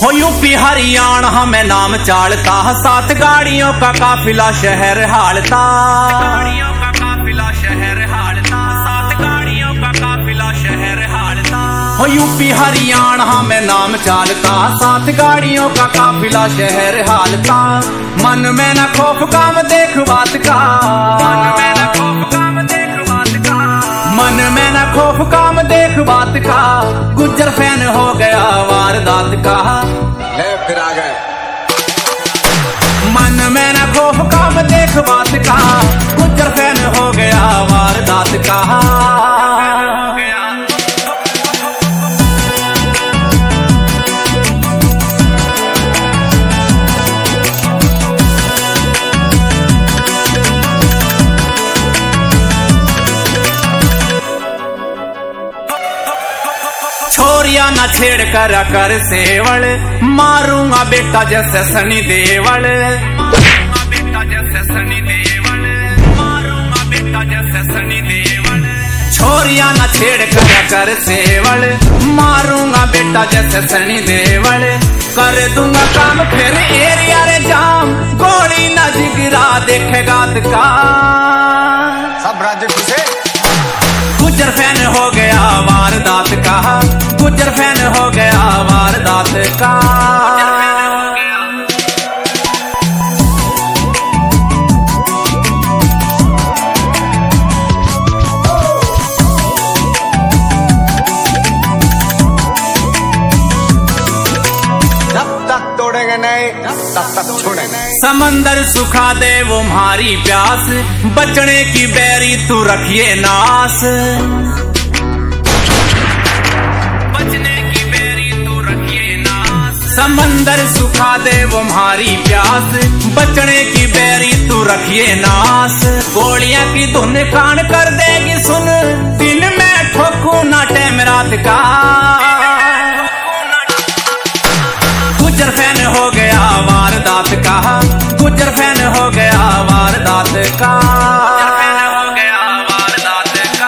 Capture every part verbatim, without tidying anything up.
हो यूपी हरियाणा हमें नाम चालता, सात गाड़ियों का काफिला शहर हालता, गाड़ियों का काफिला शहर हालता, सात गाड़ियों का काफिला शहर हालता। हो यूपी हरियाणा हमें नाम चालता, सात गाड़ियों का काफिला शहर हालता। मन में न खौफ काम देख बात का, मन में न खौफ काम देख बात का, मन में न खौफ काम देख बात का। गुज्जर फैन हो गया वारदात का, ले फिर आ गए। मन में न खौफ काम देख बात का, गुज्जर फैन हो गया वारदात का। छोरिया न छेड़ कर कर सेवल, मारूंगा बेटा जैसे सनी देवल, मारूंगा बेटा जैसे सनी देवल, मारूंगा बेटा जैसे सनी देवल। छोरिया न छेड़ कर कर सेवल, मारूंगा बेटा जैसे सनी देवल। कर दूंगा काम फिर एरिया रे जाम, गोली न जिगरा देखेगा का। सब राज्य खुशे। गुज्जर फैन हो गया वारदात का, गुज्जर फैन हो गया वारदात का। जब तक तोड़ेंगे नहीं तब तक छोड़ेंगे नहीं। समंदर सुखा दे वो हमारी प्यास, बचने की बैरी तू रखिए नास, बचने की बैरी तू रखिए नास। समंदर सुखा दे वो हमारी प्यास, बचने की बैरी तू रखिए नास। गोलियां की धुन कान कर देगी सुन, दिन में ठोकू ना टैम रात का। गुज्जर फैन हो गया वारदात का, गुज्जर फैन हो गया वारदात का, गुज्जर फैन हो गया वारदात का।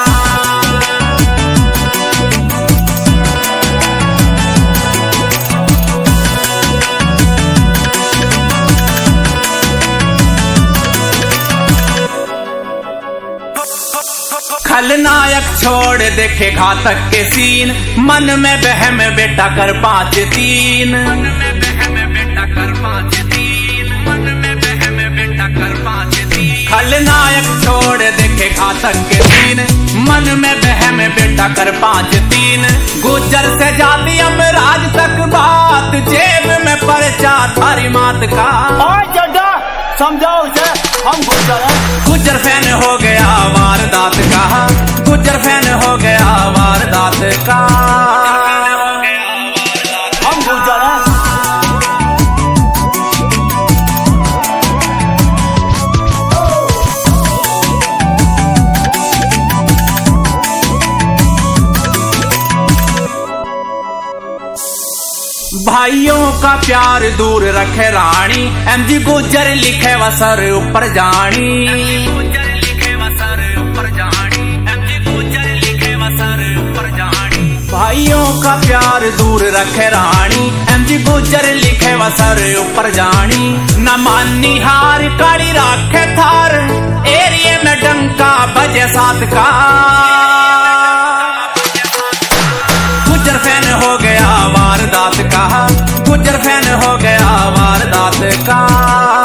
खलनायक छोड़ देखे घातक के सीन, मन में बहम बेटा कर पांच तीन, मन में बहम बेटा कर पांच तीन, मन में बहम बेटा कर पांच तीन। खलनायक छोड़ देखे घातक के सीन, मन में बहम बेटा कर पांच तीन। गुज्जर से जाती अब राज तक बात, जेब में पर्चा थारी मात का। समझाओ उसे, हम गुज्जर हैं। गुज्जर फैन हो गया वारदात का, गुज्जर फैन हो गया वारदात का। हम गुज्जर हैं। भाइयों का प्यार दूर रखे रानी, एम जी गुज्जर लिखे वसर ऊपर जानी, गुज्जर लिखे वसर ऊपर जानी, एम जी गुज्जर लिखे वसर ऊपर जानी। भाइयों का प्यार दूर रखे रानी, एम जी गुज्जर लिखे वसर ऊपर जानी। न मानी हार काली राखे थार, एरिए में डंका बजे सात का। गुज्जर फैन हो गया वारदात का, गुज्जर फैन हो गया वारदात का।